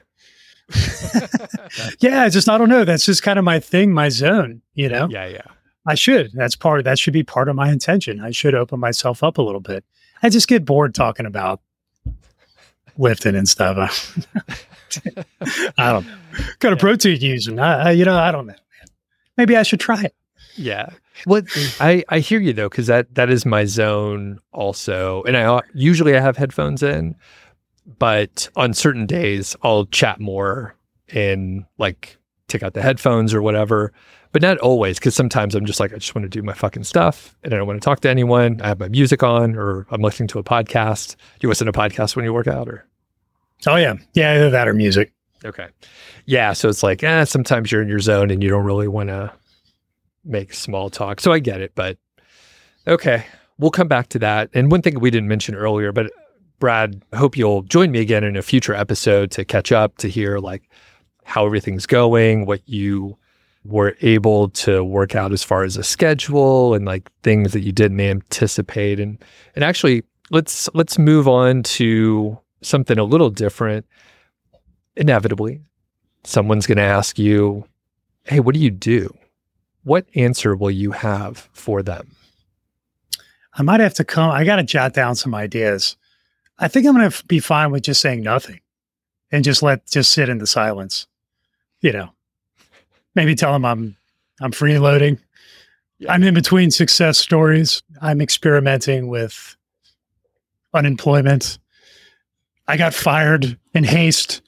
Yeah, it's just, I don't know. That's just kind of my thing, my zone, you know? Yeah, yeah. I should. That's part, that should be part of my intention. I should open myself up a little bit. I just get bored talking about lifting and stuff. I don't know. What kind of Yeah. protein you using? I, I, you know, I don't know. Maybe I should try it. Yeah. What I, I hear you though, because that, that is my zone also. And I usually I have headphones in, but on certain days I'll chat more and like take out the headphones or whatever, but not always. Cause sometimes I'm just like, I just want to do my fucking stuff and I don't want to talk to anyone. I have my music on or I'm listening to a podcast. Do you listen to podcasts when you work out or? Oh yeah. Yeah. Either that or music. Okay. Yeah. So it's like, eh, sometimes you're in your zone and you don't really want to make small talk. So I get it, but okay. We'll come back to that. And one thing we didn't mention earlier, but Brad, I hope you'll join me again in a future episode to catch up, to hear like how everything's going, what you were able to work out as far as a schedule and like things that you didn't anticipate. And, and actually let's, let's move on to something a little different. Inevitably, someone's going to ask you, hey, what do you do? What answer will you have for them? I might have to come. I got to jot down some ideas. I think I'm going to be fine with just saying nothing and just let, just sit in the silence, you know, maybe tell them I'm, I'm freeloading. Yeah. I'm in between success stories. I'm experimenting with unemployment. I got fired in haste.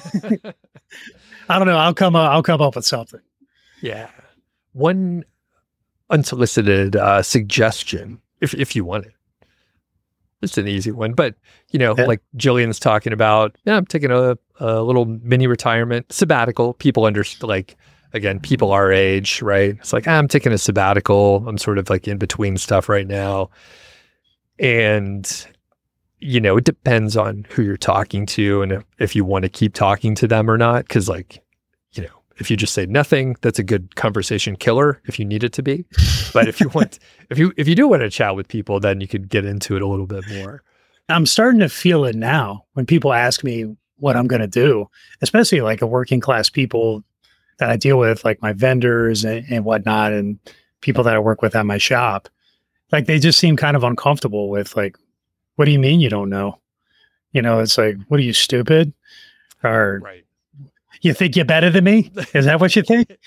I don't know. I'll come, uh, I'll come up with something. Yeah. One unsolicited uh, suggestion, if if you want it. It's an easy one, but you know, Yeah. like Jillian's talking about, yeah, I'm taking a, a little mini retirement sabbatical. People understand, like, again, people our age, right? It's like, ah, I'm taking a sabbatical. I'm sort of like in between stuff right now. And, you know, it depends on who you're talking to and if, if you want to keep talking to them or not. Cause like, you know, if you just say nothing, that's a good conversation killer if you need it to be. But if you want, if you, if you do want to chat with people, then you could get into it a little bit more. I'm starting to feel it now when people ask me what I'm going to do, especially like a working class people that I deal with, like my vendors and, and whatnot, and people that I work with at my shop. Like they just seem kind of uncomfortable with like, what do you mean you don't know? You know, it's like, what are you, stupid? Or Right. you think you're better than me? Is that what you think?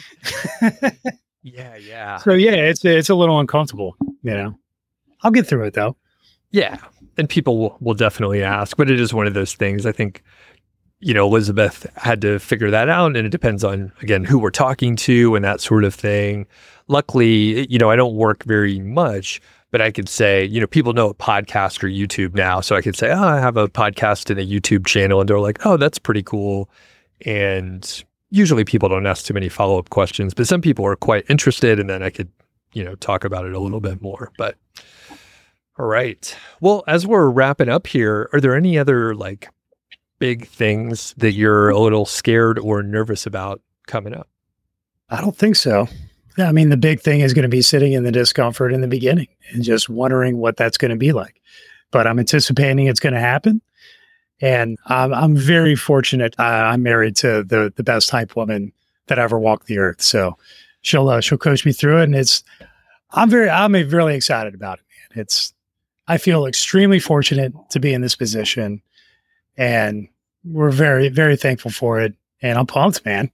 Yeah. Yeah. So yeah, it's it's a little uncomfortable, you know. I'll get through it though. Yeah. And people will, will definitely ask, but it is one of those things. I think, you know, Elizabeth had to figure that out, and it depends on, again, who we're talking to and that sort of thing. Luckily, you know, I don't work very much, but I could say, you know, people know a podcast or YouTube now. So I could say, oh, I have a podcast and a YouTube channel, and they're like, oh, that's pretty cool. And usually people don't ask too many follow-up questions, but some people are quite interested, and then I could, you know, talk about it a little bit more. But all right. Well, as we're wrapping up here, are there any other like big things that you're a little scared or nervous about coming up? I don't think so. Yeah, I mean, the big thing is going to be sitting in the discomfort in the beginning and just wondering what that's going to be like. But I'm anticipating it's going to happen. And I'm, I'm very fortunate. Uh, I'm married to the the best hype woman that ever walked the earth. So she'll uh, she'll coach me through it. And it's I'm very I'm really excited about it, man. It's I feel extremely fortunate to be in this position, and we're very very thankful for it. And I'm pumped, man.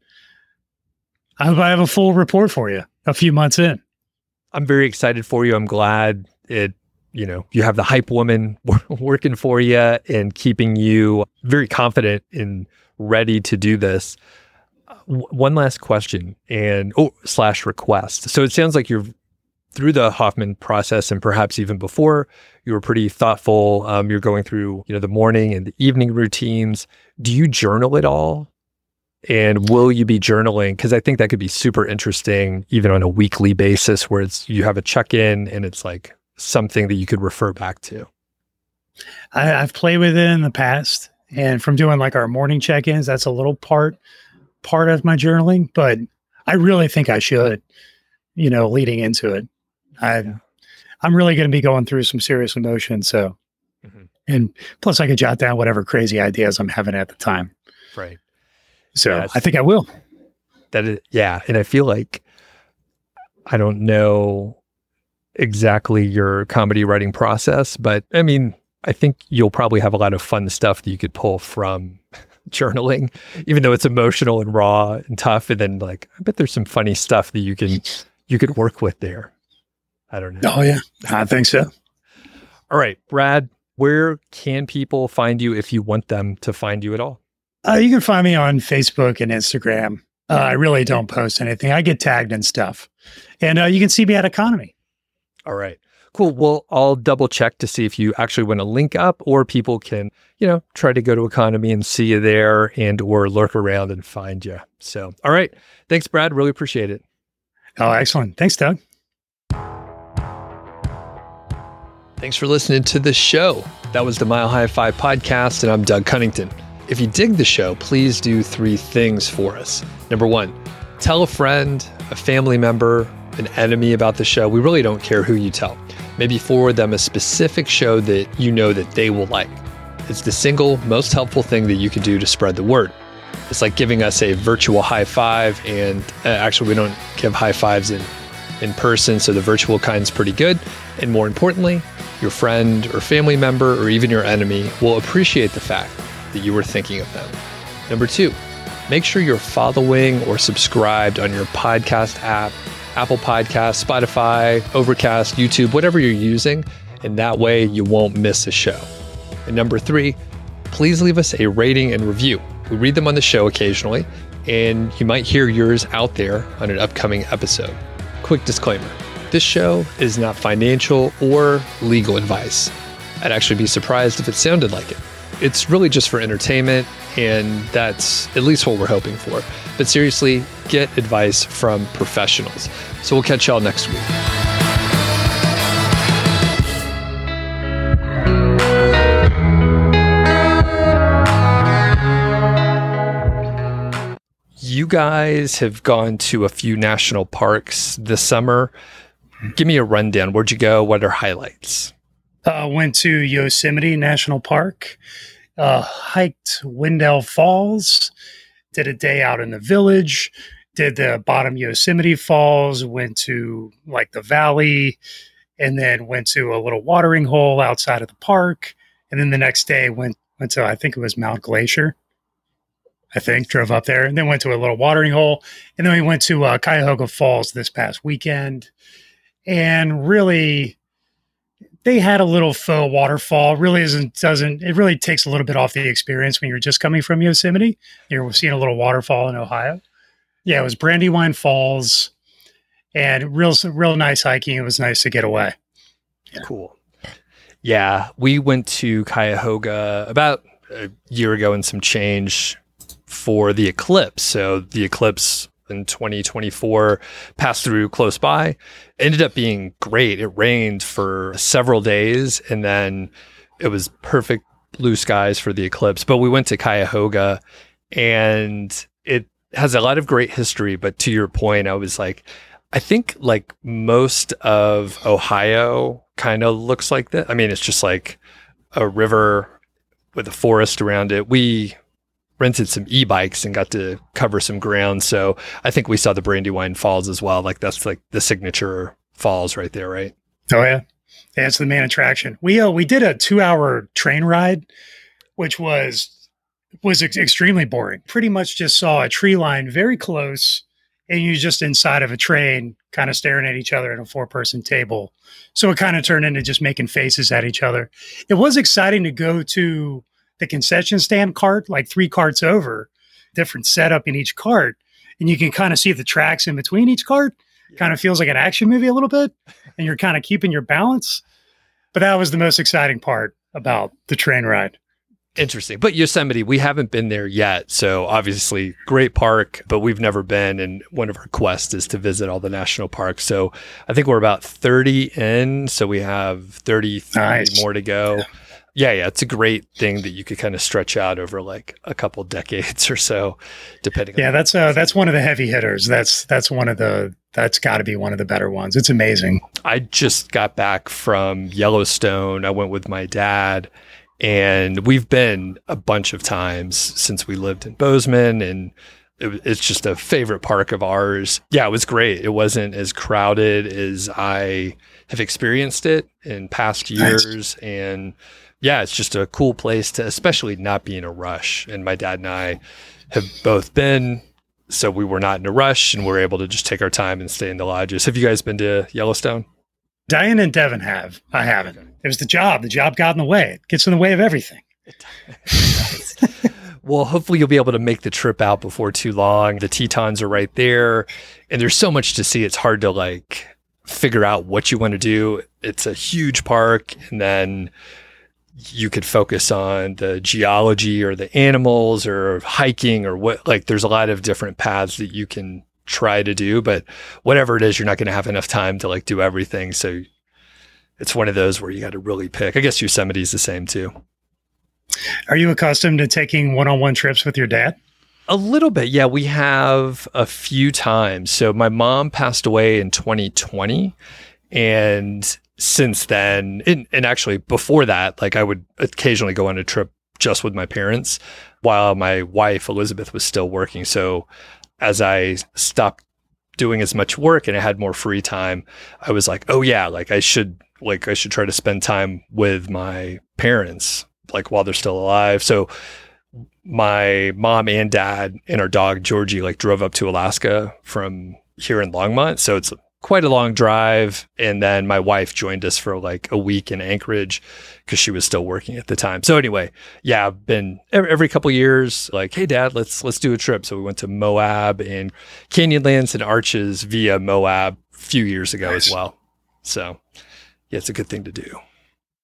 I hope I have a full report for you a few months in. I'm very excited for you. I'm glad it, you know, you have the hype woman working for you and keeping you very confident and ready to do this. W- one last question and oh, slash request. So it sounds like you're through the Hoffman process and perhaps even before, you were pretty thoughtful. Um, you're going through, you know, the morning and the evening routines. Do you journal at all? And will you be journaling? Because I think that could be super interesting, even on a weekly basis, where it's you have a check-in and it's like something that you could refer back to. I, I've played with it in the past, and from doing like our morning check-ins, that's a little part part of my journaling. But I really think I should, you know, leading into it. I, Yeah. I'm really going to be going through some serious emotions. So, Mm-hmm. and plus, I could jot down whatever crazy ideas I'm having at the time. Right. So Yes. I think I will. That is, yeah. And I feel like I don't know exactly your comedy writing process, but I mean, I think you'll probably have a lot of fun stuff that you could pull from journaling, even though it's emotional and raw and tough. And then like, I bet there's some funny stuff that you can, you could work with there. I don't know. Oh yeah, I think so. All right, Brad, where can people find you if you want them to find you at all? Uh, you can find me on Facebook and Instagram. Uh, I really don't post anything. I get tagged and stuff. And uh, you can see me at Economy. All right, cool. Well, I'll double check to see if you actually want to link up, or people can, you know, try to go to Economy and see you there and or lurk around and find you. So, all right. Thanks, Brad. Really appreciate it. Oh, excellent. Thanks, Doug. Thanks for listening to the show. That was the Mile High Five podcast, and I'm Doug Cunnington. If you dig the show, please do three things for us. Number one, tell a friend, a family member, an enemy about the show. We really don't care who you tell. Maybe forward them a specific show that you know that they will like. It's the single most helpful thing that you can do to spread the word. It's like giving us a virtual high five, and uh, actually we don't give high fives in, in person, so the virtual kind's pretty good. And more importantly, your friend or family member or even your enemy will appreciate the fact that you were thinking of them. Number two, make sure you're following or subscribed on your podcast app, Apple Podcasts, Spotify, Overcast, YouTube, whatever you're using, and that way you won't miss a show. And number three, please leave us a rating and review. We read them on the show occasionally, and you might hear yours out there on an upcoming episode. Quick disclaimer, this show is not financial or legal advice. I'd actually be surprised if it sounded like it. It's really just for entertainment, and that's at least what we're hoping for. But seriously, get advice from professionals. So we'll catch y'all next week. You guys have gone to a few national parks this summer. Give me a rundown. Where'd you go? What are highlights? Uh, went to Yosemite National Park, uh, hiked Wendell Falls, did a day out in the village, did the bottom Yosemite Falls, went to like the valley, and then went to a little watering hole outside of the park. And then the next day went, went to, I think it was Mount Glacier. I think drove up there and then went to a little watering hole. And then we went to uh, Cuyahoga Falls this past weekend. And really, they had a little faux waterfall. Really isn't, doesn't, it really takes a little bit off the experience when you're just coming from Yosemite. You're seeing a little waterfall in Ohio. Yeah, it was Brandywine Falls and real, real nice hiking. It was nice to get away. Yeah. Cool. Yeah, we went to Cuyahoga about a year ago and some change for the eclipse. So the eclipse in twenty twenty-four passed through close by, ended up being great. It rained for several days and then it was perfect blue skies for the eclipse. But we went to Cuyahoga and it has a lot of great history. But to your point, I was like, I think like most of Ohio kind of looks like that. I mean, it's just like a river with a forest around it. We rented some e-bikes and got to cover some ground. So I think we saw the Brandywine Falls as well. Like that's like the signature falls right there, right? Oh yeah. Yeah, it's the main attraction. We uh, we did a two hour train ride, which was was ex- extremely boring. Pretty much just saw a tree line very close and you're just inside of a train kind of staring at each other at a four person table. So it kind of turned into just making faces at each other. It was exciting to go to the concession stand cart, like three carts over, different setup in each cart. And you can kind of see the tracks in between each cart. Kind of feels like an action movie a little bit, and you're kind of keeping your balance. But that was the most exciting part about the train ride. Interesting. But Yosemite, we haven't been there yet. So obviously great park, but we've never been. And one of our quests is to visit all the national parks. So I think we're about thirty in. So we have thirty-three nice. More to go. Yeah. yeah, yeah. It's a great thing that you could kind of stretch out over like a couple decades or so, depending yeah, on. Yeah, that's uh, that's one of the heavy hitters. That's that's one of the that's got to be one of the better ones. It's amazing. I just got back from Yellowstone. I went with my dad. And we've been a bunch of times since we lived in Bozeman, and it, it's just a favorite park of ours. Yeah, it was great. It wasn't as crowded as I have experienced it in past years. Nice. And yeah, it's just a cool place to especially not be in a rush. And my dad and I have both been, so we were not in a rush and we're able to just take our time and stay in the lodges. Have you guys been to Yellowstone? Diane and Devin have. I haven't. It was the job. The job got in the way. It gets in the way of everything. Well, hopefully you'll be able to make the trip out before too long. The Tetons are right there, and there's so much to see. It's hard to like figure out what you want to do. It's a huge park, and then you could focus on the geology or the animals or hiking or what. Like, there's a lot of different paths that you can try to do, but whatever it is, you're not going to have enough time to like do everything. So it's one of those where you got to really pick. I guess Yosemite is the same too. Are you accustomed to taking one-on-one trips with your dad? A little bit. Yeah, we have a few times. So my mom passed away in twenty twenty. And since then, and, and actually before that, like I would occasionally go on a trip just with my parents while my wife, Elizabeth, was still working. So as I stopped doing as much work and I had more free time, I was like, oh yeah, like I should, like I should try to spend time with my parents, like while they're still alive. So my mom and dad and our dog, Georgie, like drove up to Alaska from here in Longmont. So it's quite a long drive. And then my wife joined us for like a week in Anchorage because she was still working at the time. So anyway, yeah, I've been every, every couple of years like, hey dad, let's, let's do a trip. So we went to Moab and Canyonlands and Arches via Moab a few years ago nice. As well. So yeah, it's a good thing to do.